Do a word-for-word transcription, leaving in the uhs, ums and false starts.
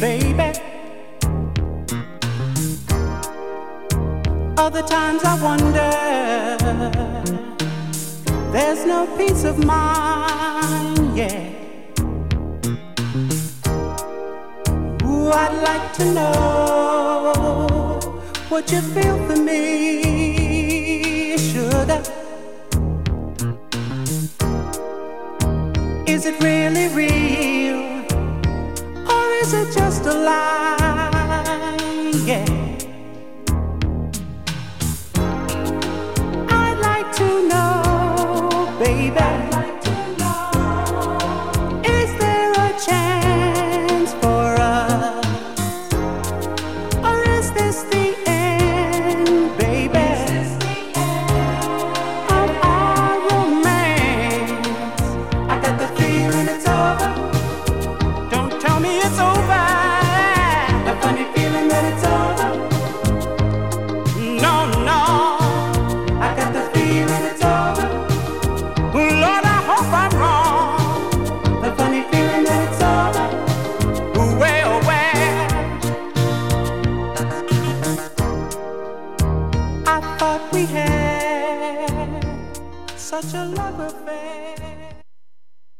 baby. Other times I wonder, there's no peace of mind, yeah. Ooh, I'd like to know what you feel for me, sugar. Is it really real, or is it just a lie?